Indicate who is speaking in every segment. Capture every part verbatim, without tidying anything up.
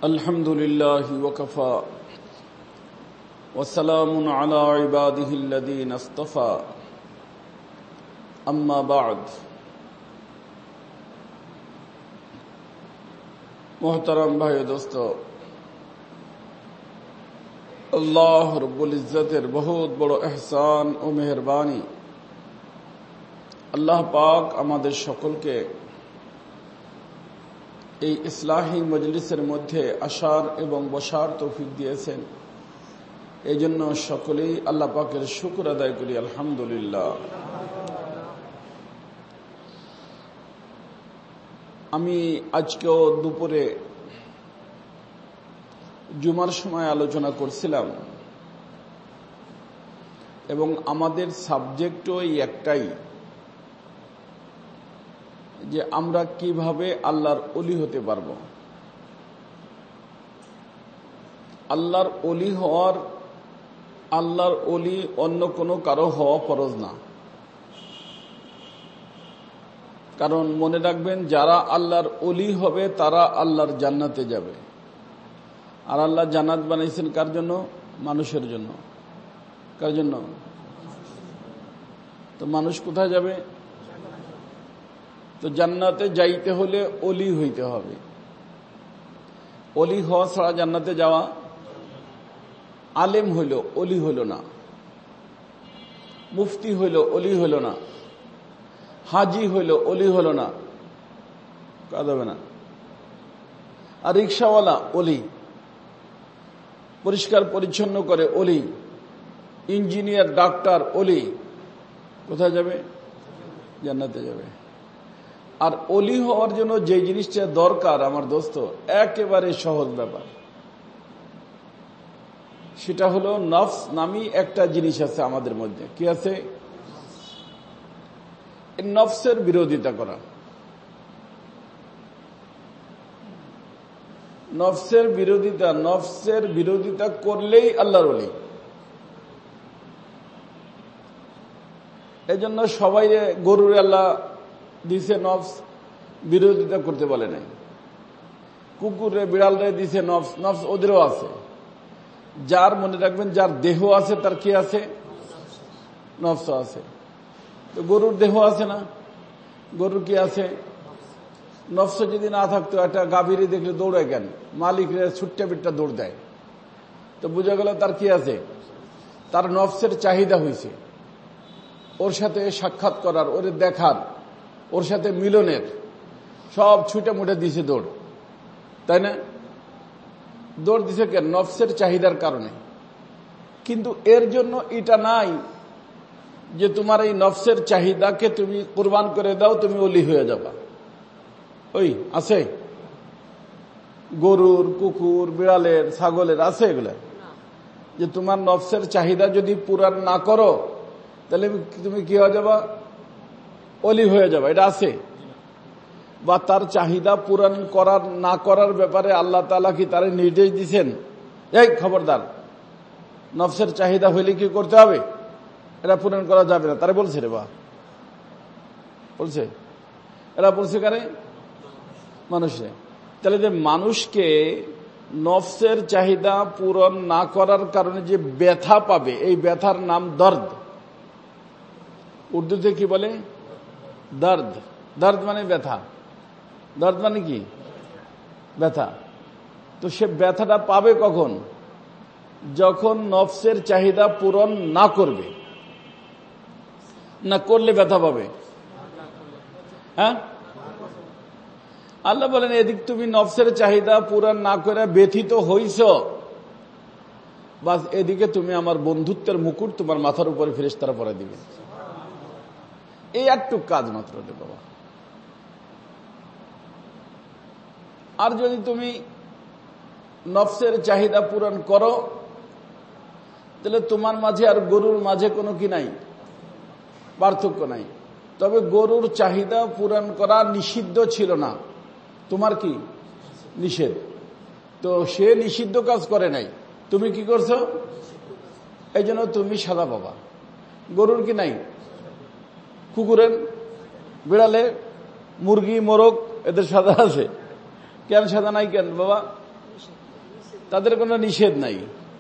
Speaker 1: الحمد لله وكفى وسلام على عباده الذين اصطفى أما بعد محترم भाई दोस्तों अल्लाह रब्बुल इज्जतेर बहुत बड़ो एहसान ओ मेहरबानी আল্লাহ পাক আমাদের সকলকে এই ইসলাহি মজলিসের মধ্যে আসার এবং বসার তৌফিক দিয়েছেন। এই জন্য সকলেই আল্লাহ পাকের শুকর আদায় করি আলহামদুলিল্লাহ। আমি আজকেও দুপুরে জুমার সময় আলোচনা করছিলাম এবং আমাদের সাবজেক্টও এই একটাই যে আমরা কিভাবে আল্লাহর ওলি হতে পারব। আল্লাহর ওলি হওয়ার আল্লাহর ওলি অন্য কোনো কারো হওয়া ফরজ না। কারণ মনে রাখবেন, যারা আল্লাহর ওলি হবে তারা আল্লাহর জান্নাতে যাবে। আর আল্লাহ জান্নাত বানাইছেন কার জন্য? মানুষের জন্য। কার জন্য? তো মানুষ কোথায় যাবে? তো জান্নাতে যাইতে হলে ওলি হইতে হবে। ওলি হওয়া ছাড়া জান্নাতে যাওয়া, আলেম হইল ওলি হইল না, মুফতি হইল ওলি হইল না, হাজি হইল ওলি হইল না, কাজ হবে না। আর রিক্সাওয়ালা ওলি, পরিষ্কার পরিচ্ছন্ন করে ওলি, ইঞ্জিনিয়ার ডাক্তার ওলি, কোথায় যাবে? জান্নাতে যাবে। আর ওলি হওয়ার জন্য যে জিনিসটা দরকার আমার দোস্ত, একেবারে সহজ ব্যাপার। সেটা হলো নফস নামী একটা জিনিস আছে আমাদের মধ্যে। কি আছে? নফসের বিরোধিতা করা। নফসের বিরোধিতা নফসের বিরোধিতা করলেই আল্লাহর ওলি। এই জন্য সবাই গরুর আল্লাহ দিছে নফস, বিরোধিতা করতে বলে নাই। কুকুরে বিড়ালরে দিছে নফস, নফস ওদেরও আছে। যার মনে রাখবেন, যার দেহ আছে তার কি আছে? নফস আছে। তো গরুর দেহ আছে না? গরুর কি আছে? নফস যদি না থাকতো, একটা গাভীরে দেখলে দৌড়ায় কেন? মালিকরে ছুট্টা বিট্টা দৌড় দেয়। তো বোঝা গেল তার কি আছে? তার নফসের চাহিদা হয়েছে ওর সাথে সাক্ষাৎ করার, ওর দেখার, ওর সাথে মিলনের। সব ছুটে মুটে দিছে দৌড়, তাই না? দৌড় দিছে কেন? নফসের চাহিদার কারণে। কিন্তু এর জন্য এটা নাই যে তোমার এই নফসের চাহিদাকে তুমি কুরবান করে দাও, তুমি ওলি হয়ে যাবা। ওই আছে? গরুর, কুকুর, বিড়ালের, ছাগলের আছে এগুলা? যে তোমার নফসের চাহিদা যদি পূরণ না করো তাহলে তুমি কি হয়ে যাবা? ওলি হয়ে যাবে। এটা আছে? বা তার চাহিদা পূরণ করার না করার ব্যাপারে আল্লাহ তাআলা কি তার নির্দেশ দিয়েছেন? এই খবরদার, নফসের চাহিদা হইলে কি করতে হবে, এটা পূরণ করা যাবে না, তারা বলছে রে বা বলছে? এরা বলছে কারে? মানুষে। তাহলে যে মানুষকে নফসের চাহিদা পূরণ না করার কারণে যে ব্যথা পাবে, এই ব্যথার নাম দর্দ। উর্দুতে কি বলে? দর্দ। দর্দ মানে ব্যথা। দর্দ মানে কি? ব্যথা। তো সে ব্যথাটা পাবে কখন? যখন নফসের চাহিদা পূরণ না করবে। না করলে ব্যথা পাবে? হ্যাঁ, আল্লাহ বলেন এদিক তুমি নফসের চাহিদা পূরণ না করে ব্যথিত হইছ, বাস এদিকে তুমি আমার বন্ধুত্বের মুকুট তোমার মাথার উপরে ফেরেশতারা পরে দিবে। এই একটু কাজ মাত্র রে বাবা। আর যদি তুমি নফসের চাহিদা পূরণ করো তাহলে তোমার মাঝে আর গরুর মাঝে কোনো কি নাই, পার্থক্য নাই। তবে গরুর চাহিদা পূরণ করা নিষিদ্ধ ছিল না, তোমার কি নিষেধ। তো সে নিষিদ্ধ কাজ করে নাই, তুমি কি করছো? এই জন্য তুমি সাদা পাবা। গরুর কি নাই? কুকুরের, বিড়ালে, মুরগি, মোরগ এদের সাদা আছে। কেন সাদা নাই কেন বাবা? তাদের কোনো নিষেধ নাই।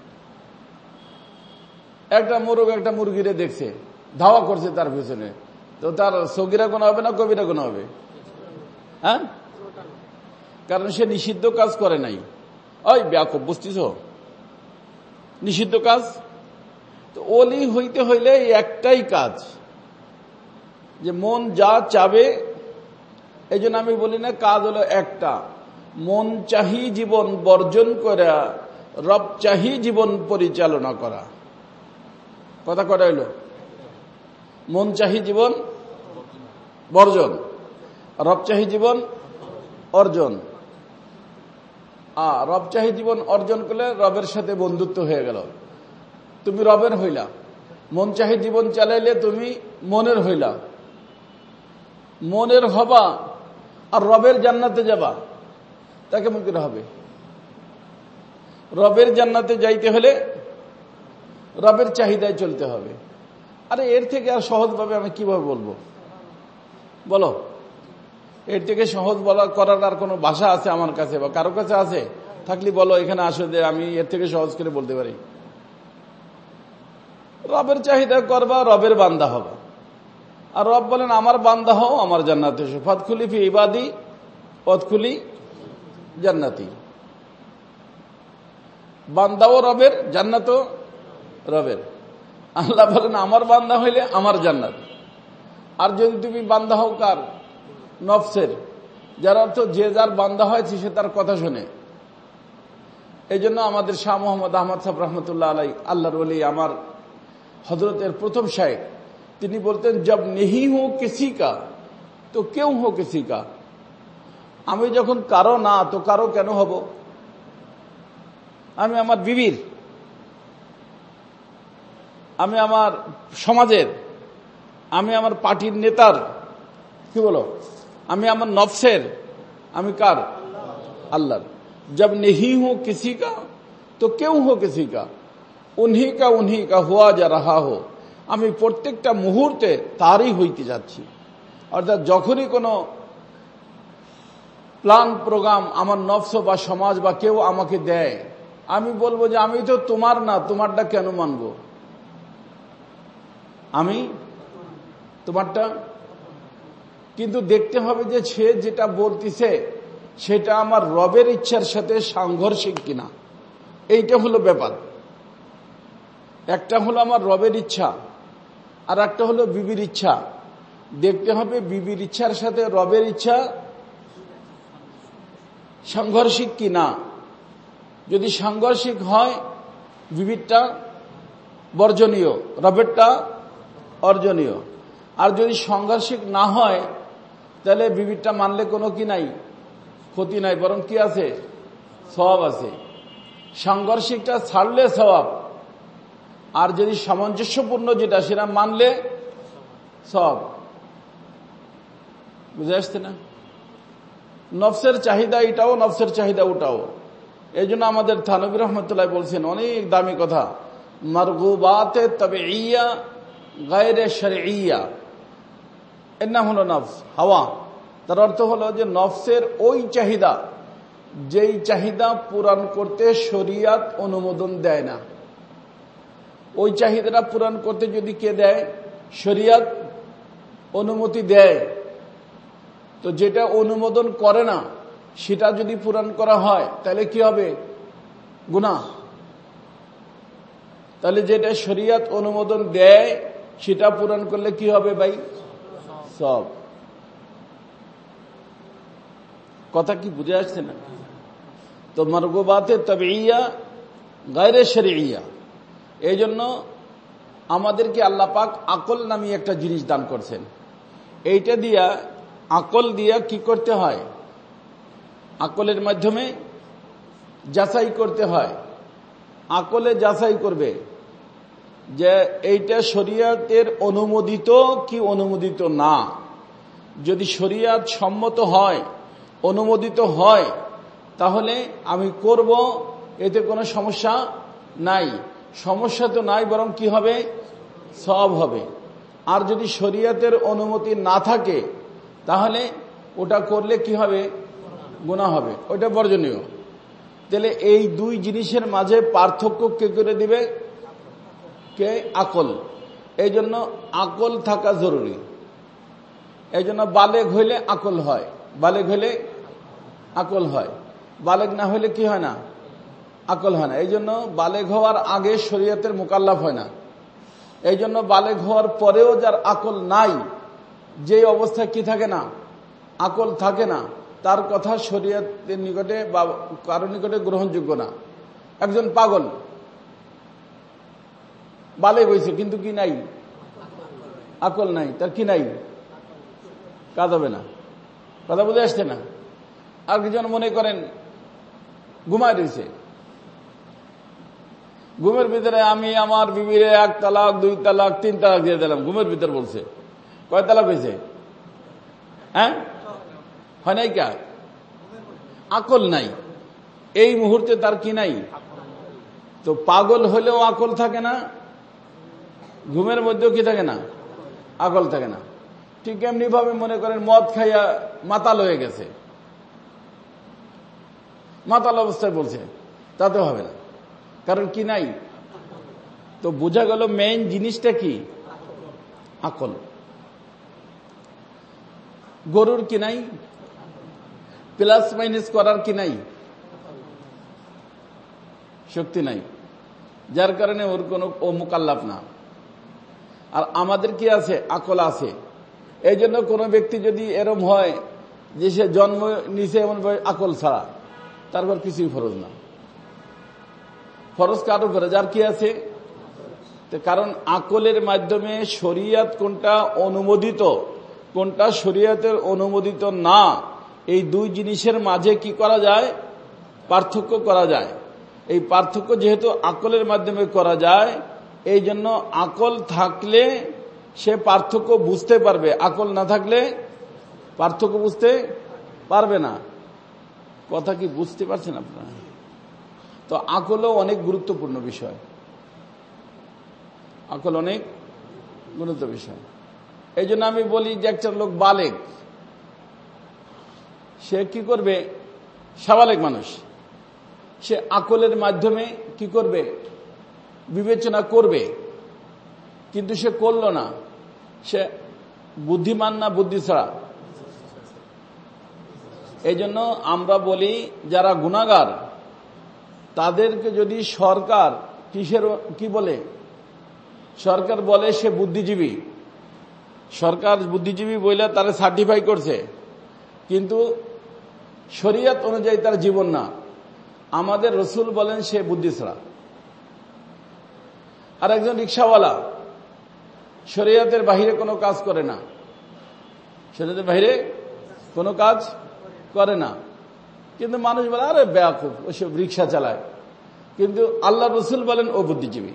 Speaker 1: একটা মোরগ একটা মুরগিরে দেখছে, ধাওয়া করছে তার পিছনে, তো তার সগীরা গুনাহ হবে না কবিরা গুনাহ হবে? হ্যাঁ, কারণ সে নিষিদ্ধ কাজ করে নাই। ওই ব্যাকুব, বুঝতেছ? নিষিদ্ধ কাজ। তো ওলি হইতে হইলে একটাই কাজ, যে মন যা চাবে। এই জন্য আমি বলি না, কাজ হলো একটা, মন চাহি জীবন বর্জন করা, রব চাহি জীবন পরিচালনা করা। কথা কটা হইল? মন চাহি জীবন বর্জন, রব চাহি জীবন অর্জন। আর রব চাহি জীবন অর্জন করলে রবের সাথে বন্ধুত্ব হয়ে গেল, তুমি রবের হইলা। মন চাহি জীবন চালাইলে তুমি মনের হইলা, মনের হবা আর রবের জান্নাতে যাবা। তা কেমন করে হবে? রবের জান্নাতে যাইতে হলে রবের চাহিদায় চলতে হবে। আরে এর থেকে আর সহজভাবে আমি কিভাবে বলবো বলো? এর থেকে সহজ বলা করার আর কোনো ভাষা আছে আমার কাছে বা কারো কাছে আছে? থাকলে বলো, এখানে আসো যে আমি এর থেকে সহজ করে বলতে পারি। রবের চাহিদা করবা, রবের বান্দা হবা। আর রব বলেন, আমার বান্দা হও, আমার জান্নাতে এসো। ফাদখুলি ফি ইবাদি ওয়াদখুলি জান্নাতি। বান্দাও রবের, জান্নাতও রবের। আল্লাহ বলেন, আমার বান্দা হইলে আমার জান্নাত। আর যদি তুমি বান্দা হও কার? নফসের। যার অর্থ যে যার বান্দা হয়েছে সে তার কথা শোনে। এই জন্য আমাদের শাহ মোহাম্মদ আহমদ সাহেব রহমতুল্লাহ আলাই, আল্লাহর ওলি, আমার হজরতের প্রথম শায়েখ, তিনি বলতেন, জব নেহি হো কিসি কা তো কেউ হো কিসি কা। আমি যখন কারো না, তো কারো কেন হব? আমি আমার বিবির, আমি আমার সমাজের, আমি আমার পার্টির নেতার, কি বলো, আমি আমার নফসের, আমি কার? আল্লাহর। জব নেহি হো কিসি কা তো কেউ হো কিসি কা, উনহি কা উনহি কা হুয়া যা রাহা হো। আমি প্রত্যেকটা মুহূর্তে তারই হইতে যাচ্ছি। অর্থাৎ যখনই কোনো প্ল্যান প্রোগ্রাম আমার নফস বা সমাজ বা কেউ আমাকে দেয়, আমি বলবো যে আমি তো তোমার না, তোমারটা কেন মানবো? আমি তোমারটা। কিন্তু দেখতে হবে যে সে যেটা বলতেছে সেটা আমার রবের ইচ্ছার সাথে সাংঘর্ষিক কিনা। এইটা হলো ব্যাপার। একটা হলো আমার রবের ইচ্ছা, আর একটা হলো বিবির ইচ্ছা। দেখতে হবে বিবির ইচ্ছার সাথে রবের ইচ্ছা সাংঘর্ষিক কিনা। যদি সাংঘর্ষিক হয়, বিবিরটা বর্জনীয়, রবেরটা অর্জনীয়। আর যদি সাংঘর্ষিক না হয়, তাহলে বিবিরটা মানলে কোনো কি নাই, ক্ষতি নাই, বরং কি আছে? সওয়াব আছে। সাংঘর্ষিকটা ছাড়লে সওয়াব, আর যদি সামঞ্জস্যপূর্ণ যেটা সেটা মানলে সওয়াব। বুঝে আসছে না? নফসের চাহিদা এটাও, নফসের চাহিদা ওটাও। এই জন্য আমাদের থানবী রহমতুল্লাহ বলছেন অনেক দামি কথা, মারগুবাতে তাবিইয়া গায়রে শরঈয়া। এর নাম হলো নফস, হাওয়া। তার অর্থ হলো যে নফসের ওই চাহিদা, যেই চাহিদা পূরণ করতে শরীয়ত অনুমোদন দেয় না। ওই চাহিদাটা পূরণ করতে যদি কে দেয়? শরীয়ত অনুমতি দেয়। তো যেটা অনুমোদন করে না সেটা যদি পূরণ করা হয় তাহলে কি হবে? গুনাহ। তাহলে যেটা শরীয়ত অনুমোদন দেয় সেটা পূরণ করলে কি হবে ভাই? সব। কথা কি বুঝে আসছে না? তো মারগুবাতে তাবিইয়া গায়রে শরঈয়া। এই জন্য আমাদেরকে আল্লাহ পাক আকল নামে একটা জিনিস দান করছেন। এইটা দিয়া, আকল দিয়া কি করতে হয়? আকলের মাধ্যমে যাচাই করতে হয়। আকলে যাচাই করবে যে এইটা শরীয়তের অনুমোদিত কি অনুমোদিত না। যদি শরীয়ত সম্মত হয়, অনুমোদিত হয়, তাহলে আমি করব, এতে কোনো সমস্যা নাই। সমস্যা তো নাই, বরং কি হবে? সওয়াব হবে। আর যদি শরীয়তের অনুমতি না থাকে তাহলে ওটা করলে কি হবে? গুনাহ হবে, ওটা বর্জনীয়। তাহলে এই দুই জিনিসের মাঝে পার্থক্য কে করে দিবে? কে? আকল। এই জন্য আকল থাকা জরুরি। এই জন্য বালেগ হইলে আকল হয়, বালেগ হইলে আকল হয়, বালেগ না হইলে কি হয় না? আকল হয় না। এই জন্য বালেগ হওয়ার আগে শরীয়তের মুকাল্লাফ হয় না। এই জন্য বালেগ হওয়ার পরেও যার আকল নাই, যে অবস্থায় কি থাকে না? আকল থাকে না, তার কথা শরীয়তের নিকটে বা কারো নিকটে গ্রহণযোগ্য না। একজন পাগল বালেগ হয়েছে কিন্তু কি নাই? আকল নাই, তার কি নাই? কাজ হবে না। কথা বুঝে আসছে না? আর কিছু মনে করেন ঘুমায় রয়েছে, ঘুমের ভিতরে আমি আমার বিবিরে এক তালাক, দুই তালাক, তিন তালাক দিয়ে দিলাম। ঘুমের ভিতরে বলছে। কয় তালাক হয়েছে? হ্যাঁ, হয় নাই? কা আকল নাই, এই মুহূর্তে তার কি নাই? তো পাগল হলেও আকল থাকে না, ঘুমের মধ্যেও কি থাকে না? আকল থাকে না। ঠিক এমনি ভাবে মনে করেন মদ খাইয়া মাতাল হয়ে গেছে, মাতাল অবস্থায় বলছে, তাতেও হবে না, কারণ কি নাই? তো বোঝা গেল মেইন জিনিসটা কি? আকল। গরুর কি নাই? প্লাস মাইনাস করার কি নাই? শক্তি নাই, যার কারণে ওর কোনো ও মুকাল্লাফ না। আর আমাদের কি আছে? আকল আছে। এই জন্য কোনো ব্যক্তি যদি এরম হয় যে সে জন্ম নিছে এমন আকল ছাড়া, তারপর কিছুই ফরজ না। ফরজ কার উপরে? যার কি আছে। কারণ আকলের মাধ্যমে শরীয়ত কোনটা অনুমোদিত, কোনটা শরীয়তের অনুমোদিত না, এই দুই জিনিসের মাঝে কি করা যায়? পার্থক্য করা যায়। এই পার্থক্য যেহেতু আকলের মাধ্যমে করা যায়, এই জন্য আকল থাকলে সে পার্থক্য বুঝতে পারবে, আকল না থাকলে পার্থক্য বুঝতে পারবে না। কথা কি বুঝতে পারছেন আপনারা? তো আকলও অনেক গুরুত্বপূর্ণ বিষয়, আকল অনেক গুরুত্বপূর্ণ বিষয়। এই জন্য আমি বলি যে একটা লোক বালেগ, সে কি করবে? সাবালেগ মানুষ, সে আকলের মাধ্যমে কি করবে? বিবেচনা করবে, কিন্তু সে করল না। সে বুদ্ধিমান না বুদ্ধি ছাড়া? এই জন্য আমরা বলি যারা গুনাহগার তাদেরকে যদি সরকার কিসের কি বলে? সরকার বলে সে বুদ্ধিজীবী, সরকার বুদ্ধিজীবী বলে তারা সার্টিফাই করছে, কিন্তু শরীয়ত অনুযায়ী তার জীবন না। আমাদের রসুল বলেন সে বুদ্ধি ছাড়া। আর একজন রিক্সাওয়ালা শরীয়তের বাহিরে কোনো কাজ করে না, শরীয়তের বাহিরে কোনো কাজ করে না, কিন্তু মানুষ বলে আরে বেয়াকুফ, ওসব রিক্সা চালায়, কিন্তু আল্লাহ রসুল বলেন ও বুদ্ধিজীবী।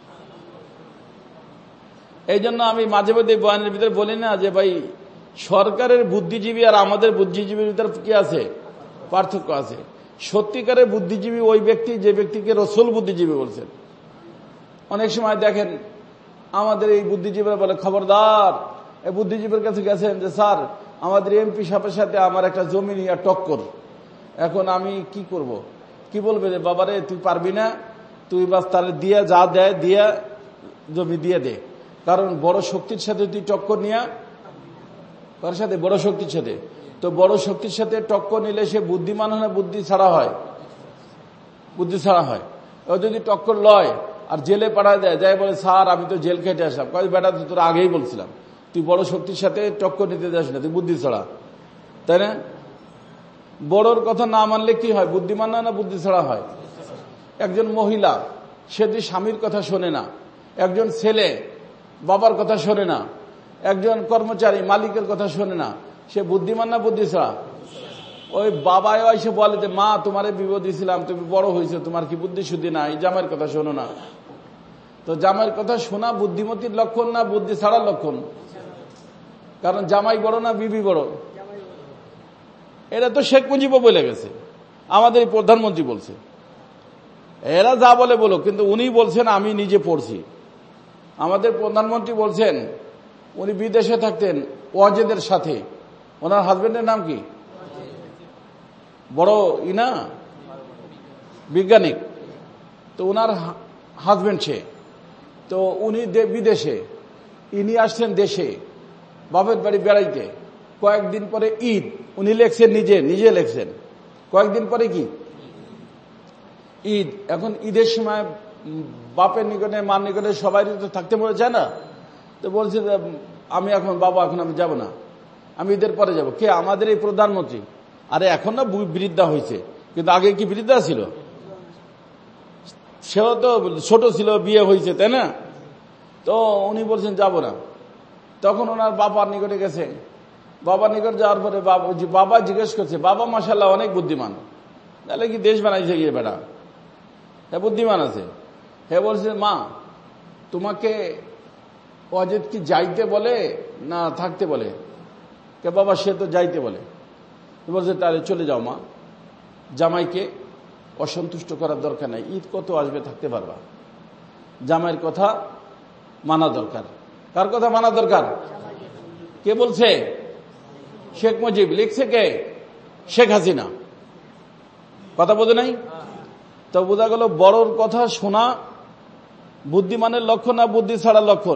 Speaker 1: এই জন্য আমি মাঝে মাঝে বয়ানের ভিতরে বলি না যে ভাই সরকারের বুদ্ধিজীবী আর আমাদের বুদ্ধিজীবীর ভিতরে কি আছে? পার্থক্য আছে। সত্যিকারের বুদ্ধিজীবী ওই ব্যক্তি যে ব্যক্তিকে রসুল বুদ্ধিজীবী বলছেন। অনেক সময় দেখেন আমাদের এই বুদ্ধিজীবীরা বলে খবরদার, এই বুদ্ধিজীবীর কাছে গেছেন যে স্যার আমাদের এমপি সাহেবের সাথে আমার একটা জমি নিয়ে টক্কর, এখন আমি কি করব? কি বলবে যে বাবারে তুই পারবি না, তুই বাস তাহলে দিয়া যা দেয় দিয়া জমি দিয়ে দে, কারণ বড় শক্তির সাথে তুই টক্কর নিয়া, কার সাথে? বড় শক্তির সাথে। তো বড় শক্তির সাথে টক্কর নিলে সে বুদ্ধিমান হয় না বুদ্ধি ছাড়া হয়? বুদ্ধি ছাড়া হয়। ও যদি টক্কর লয় আর জেলে পাঠায় দেয়, যাই বলে স্যার আমি তো জেল খেটে আসলাম, কয় বেটা তুই তোর আগেই বলছিলাম তুই বড় শক্তির সাথে টক্কর নিতে যাস না, তুই বুদ্ধি ছাড়া, তাই না? বড়র কথা না মানলে কি হয়? বুদ্ধিমান না না বুদ্ধি ছাড়া হয়? একজন মহিলা সে যদি স্বামীর কথা শোনে না, একজন ছেলে বাবার কথা শোনে না, একজন কর্মচারী মালিকের কথা শোনে না, সে বুদ্ধিমান না বুদ্ধি ছাড়া? ওই বাবাও এসে বলে যে মা তোমারে বিবাহ দিয়েছিলাম, তুমি বড় হয়েছে, তোমার কি বুদ্ধি শুদ্ধি না, এই জামাইয়ের কথা শোনো না। তো জামাইয়ের কথা শোনা বুদ্ধিমতির লক্ষণ না বুদ্ধি ছাড়ার লক্ষণ? কারণ জামাই বড় না বিবি বড়? এটা তো শেখ মুজিবও বলে গেছে, আমাদের প্রধানমন্ত্রী বলছে। এরা যা বলে বলো, কিন্তু উনি বলছেন, আমি নিজে পড়ছি, আমাদের প্রধানমন্ত্রী বলছেন উনি বিদেশে থাকতেন ওয়াজেদের সাথে, ওনার হাজবেন্ডের নাম কি? বড় ই না বিজ্ঞানিক, তো ওনার হাজবেন্ড সে, তো উনি বিদেশে, ইনি আসছেন দেশে বাপের বাড়ি বেড়াইতে। কয়েকদিন পরে ঈদ, উনি লেখছেন নিজে নিজে লেখছেন কয়েকদিন পরে কি ঈদ। এখন ঈদের সময় বাপের নিকটে মার নিকটে সবাই তো থাকতে মনে চায় না, তো বলছে আমি এখন বাবা এখন আমি যাব না, আমি ঈদের পরে যাব। কে? আমাদের এই প্রধানমন্ত্রী। আরে এখন না বৃদ্ধা হয়েছে, কিন্তু আগে কি বৃদ্ধা ছিল? সেও তো ছোট ছিল, বিয়ে হয়েছে, তাই না? তো উনি বলছেন যাব না। তখন ওনার বাবার নিকটে গেছে, বাবার নিকট যাওয়ার পরে বাবা জিজ্ঞেস করছে, বাবা মাশাআল্লাহ অনেক বুদ্ধিমান, তাহলে কি দেশ বানাইছে গিয়ে বেটা, হ্যাঁ বুদ্ধিমান আছে। হ্যাঁ বলছে মা তোমাকে ওয়াজিদ কি যাইতে বলে না থাকতে বলে? কে বাবা সে তো যাইতে বলে। বলছে তাহলে চলে যাও মা, জামাইকে অসন্তুষ্ট করার দরকার নাই, ঈদ কত আসবে থাকতে পারবা, জামাইয়ের কথা মানা দরকার। কার কথা মানা দরকার? কে বলছে? শেখ মুজিব। লিখছে কে? শেখ হাসিনা। কথা বোঝে নাই? তো বোঝা গেল বড়র কথা শোনা বুদ্ধিমানের লক্ষণ না বুদ্ধি ছাড়া লক্ষণ?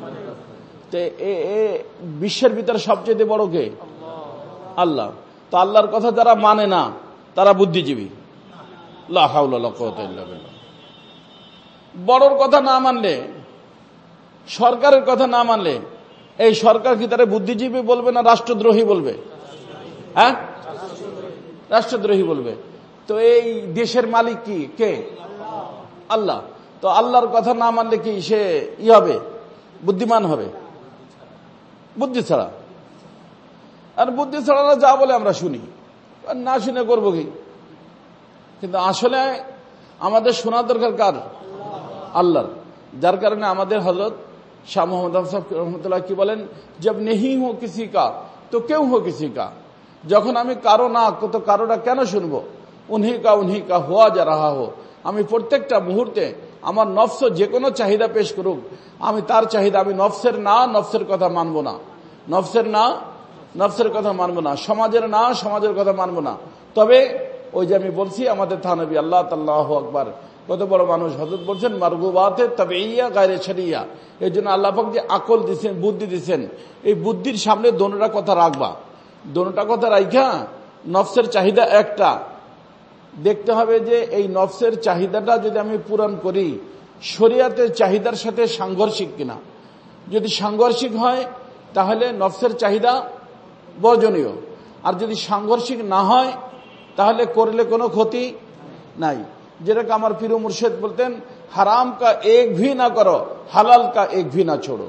Speaker 1: বিশ্বের ভিতরে সবচেয়ে বড় কে? আল্লাহ। তো আল্লাহর কথা যারা মানে না তারা বুদ্ধিজীবী। লা হাওলা ওয়ালা কুওয়াতা ইল্লা বিল্লাহ। বড়র কথা না মানলে, সরকারের কথা না মানলে, এই সরকার কি তারা বুদ্ধিজীবী বলবে না রাষ্ট্রদ্রোহী বলবে? হ্যাঁ, রাষ্ট্রদ্রোহী বলবে। তো এই দেশের মালিক কি? কে? আল্লাহ। তো আল্লাহর কথা না মানলে কি সে ই হবে? বুদ্ধিমান হবে? বুদ্ধি ছাড়া। আর বুদ্ধি ছাড়া যা বলে আমরা শুনি, আর না শুনে করবো কি? কিন্তু আসলে আমাদের শোনা দরকার কার? আল্লাহর। যার কারণে আমাদের হযরত শাহ মোহাম্মদ আফসাব রহমতুল্লাহ কি বলেন, জব নেহি হো কিসি কা তো কেউ হো কিসি কা, যখন আমি কারো না তো কারোটা কেন শুনবো? উনহি কা উনহি কা হুয়া যা রাহা হো, আমি প্রত্যেকটা মুহূর্তে আমার নফস যে কোনো চাহিদা পেশ করুক, আমি তার চাহিদা, আমি নফসের না নফসের কথা মানবো না, নফসের না নফসের কথা মানবো না, সমাজের না সমাজের কথা মানবো না। তবে ওই যে আমি বলছি আমাদের থানবী আল্লাহ তাআল্লাহু আকবার, কত বড় মানুষ, হযরত বলছেন মারগুবাতে তাবঈয়া গায়রে শরিয়া। এই জন্য আল্লাহ পাক যে আকল দিচ্ছেন, বুদ্ধি দিচ্ছেন, এই বুদ্ধির সামনে দোনোটা কথা রাখবা। দোনোটা কথা রাখা নফসের চাহিদা একটা দেখতে হবে যে এই নফসের চাহিদাটা যদি আমি পূরণ করি শরীয়তের চাহিদার সাথে সাংঘর্ষিক কিনা। যদি সাংঘর্ষিক হয় তাহলে নফসের চাহিদা বর্জনীয়, আর যদি সাংঘর্ষিক না হয় তাহলে করলে কোনো ক্ষতি নাই। যেটাকে আমার পীর মুর্শিদ বলতেন, হারাম কা এক ভি না করো, হালাল কা এক ভি না ছোড়ো।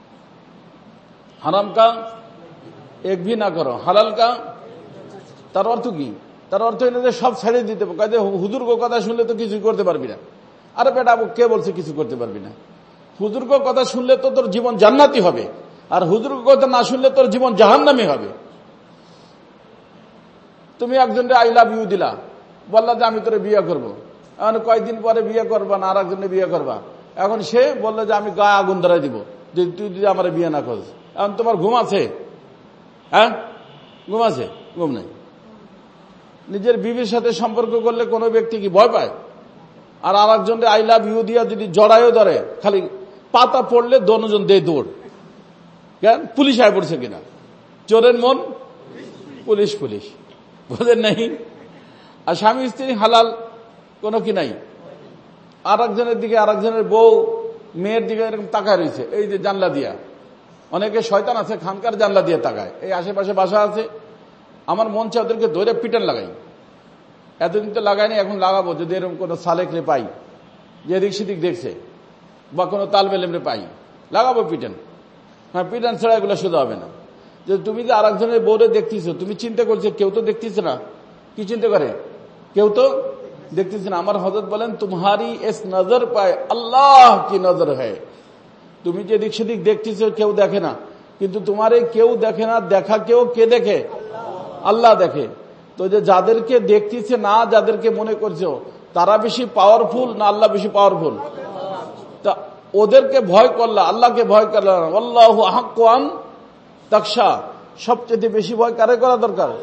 Speaker 1: হারাম কা এক ভি না করো, হালাল কা, তার অর্থ কি? তার অর্থ এনে সব ছেড়ে দিতে, কাজে হুজুর গো কথা শুনলে তো কিছু করতে পারবি না। আরে বেটা কে বলছে কিছু করতে পারবি না? হুজুর গো কথা শুনলে তো তোর জীবন জান্নাতি হবে, আর হুজুর গো কথা না শুনলে তোর জীবন জাহান্নামী হবে। তুমি একজনকে আই লাভ ইউ দিলা, বললা যে আমি তোরে বিয়ে করবো, এখন কয়েকদিন পরে বিয়ে করবা না আর একজনে বিয়ে করবা, এখন সে বললো যে আমি গায়ে আগুন ধরাই দিব যদি তুই যদি আমার বিয়ে না করিস। এখন তোমার ঘুম আছে? হ্যাঁ, ঘুম আছে? ঘুম নেই। নিজের বিবির সাথে সম্পর্ক করলে কোনো ব্যক্তি কি ভয় পায়? আর আর একজনকে আই লাভ ইউ দিয়া যদি জড়াইও ধরে, খালি পাতা পড়লে দনজন দেয় দৌড়, কেন? পুলিশ আয় পড়ছে কিনা। চোরের মন পুলিশ পুলিশ, বোঝেন নাই? আর স্বামী স্ত্রী হালাল কোনো কি নাই। আর একজনের দিকে আর একজনের বউ মেয়ের দিকে এরকম তাকায় রয়েছে, এই যে জানলা দিয়া, অনেকে শয়তান আছে খানকার জানলা দিয়ে তাকায়। এই আশেপাশে বাসা আছে, আমার মন চায় ওদেরকে ধরে পিটান লাগাই। এতদিন তো লাগাইনি, এখন লাগাবো যদি এরকম কোনো সালেকরে পাই যে এদিক সেদিক দেখছে, বা কোনো তালবেলেমরে পাই, লাগাবো পিটান। হ্যাঁ, পিটান ছাড়া এগুলো শুধু হবে না। যে তুমি যে আর একজনের বউরে দেখতেছো, তুমি চিন্তা করছো কেউ তো দেখতেছে না। কি চিন্তা করে? কেউ তো দেখতেছে না। আমার হযরত বলেন, তোমারি এস নজর পায় আল্লাহ কি নজর হয়। তুমি যে এদিক সেদিক দেখতেছো কেউ দেখে না, কিন্তু তোমার এই কেউ দেখে না, দেখা কেউ কে দেখে? আল্লাহ দেখে। তো যে যাদেরকে দেখতেছে না, যাদেরকে মনে করছো তারা বেশি পাওয়ারফুল না আল্লাহ বেশি পাওয়ারফুল? তা ওদেরকে ভয় করলা, আল্লাহকে ভয় করলা আল্লাহু আহাক্কু আন তাকশা। সবচেয়ে বেশি ভয় কারে করা দরকার?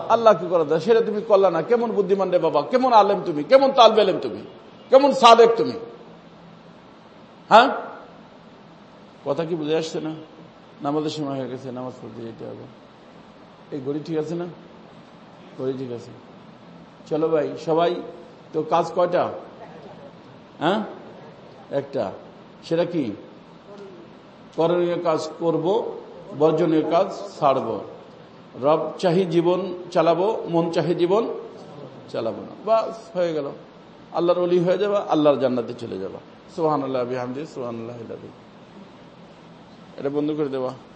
Speaker 1: আল্লাহ কি করে দেয় সেটা তুমি করলা না। কেমন বুদ্ধিমান রে বাবা, কেমন আলেম তুমি, কেমন তালবে আলেম তুমি, কেমন সাদেক তুমি। হ্যাঁ, কথা কি বুঝে আসছে না? নামাজের সময় হয়ে গেছে, নামাজ পড়তে যেতে হবে। এই ঘড়ি ঠিক আছে না? ঘড়ি ঠিক আছে। চলো ভাই, সবাই তো কাজ কয়টা? হ্যাঁ, একটা। সেটা কি? করণীয় কাজ করব, বর্জনীয় কাজ ছাড়ব। রব চাহি জীবন চালাবো, মন চাহি জীবন চালাবো না। বাস হয়ে গেল, আল্লাহর ওলি হয়ে যাবা, আল্লাহর জান্নাতে চলে যাবা। সুবহানাল্লাহ বিহামদিহি, সুবহানাল্লাহিল আযীম। এটা বন্ধ করে দেওয়া।